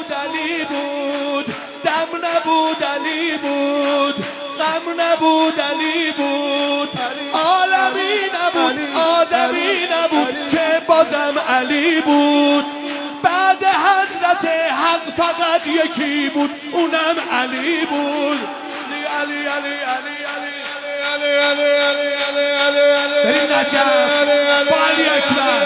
نبود علی بود، دم نبود علی بود، غم نبود علی بود، عالمی نبود آدمی نبود که بازم علی بود. بعد حضرت حق فقط یکی بود اونم علی بود. علی علی علی علی علی بریم نجف با علی اکبر.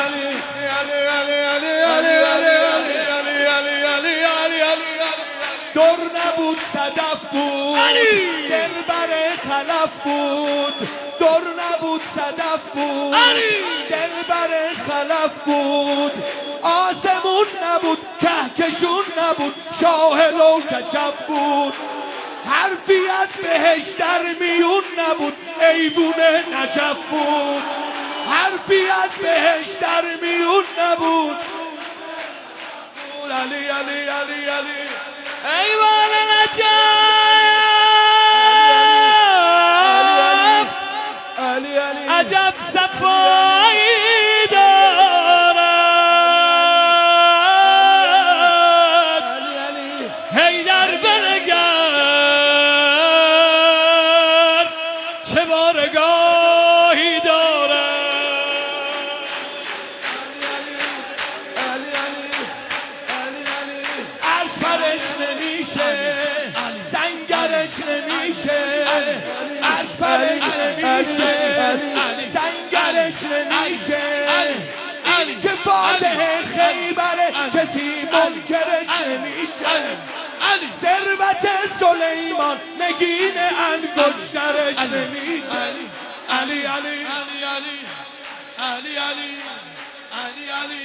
دور نبود صدف بود، دلبر خلف بود. دور نبود صدف بود، دلبر خلف بود. آسمون نبود کهکشون نبود شاهل و کشف بود. حرفی از بهش در میون نبود ایوون نجف بود. حرفی از بهش در میون نبود. علی علی علی علی ایوان نجف عجب صفایی دارد. حیدر بنگر چه بارگاهی دارد. عرش پرش نمیشه، سنگرش نمیشه. عرش پرش نمیشه، سنگرش نمیشه. این که فاتح خیبره کسی منکرش نمیشه. ثروت سلیمان نگین انگشترش نمیشه. علی علی علی علی علی علی علی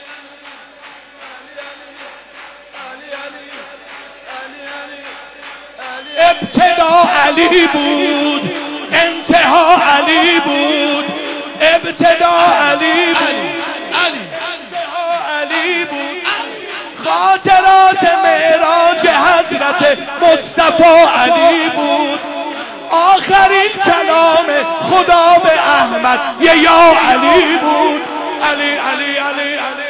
ابتدا علی بود، انتها علی بود. ابتدا علی بود، انتها علی بود. خاطرات معراج حضرت مصطفی علی بود. آخرین کلام خدا به احمد یا علی بود. علی علی علی علی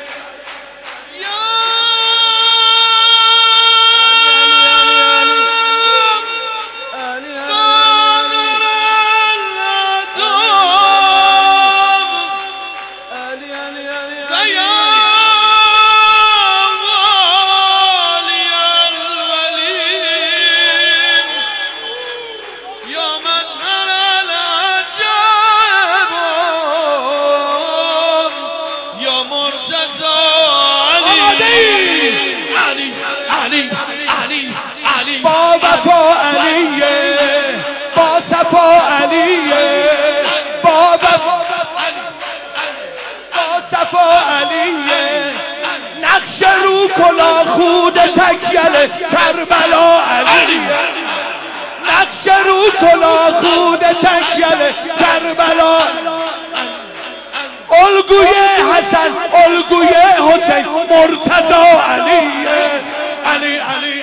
با وفا علیه، با صفا علیه، با وفا با صفا علیه. نقش رو کلا خود تکیل کربلا علیه. نقش رو کلا خود تکیل کربلا. الگوی حسن الگوی حسین مرتضی علیه. علی علی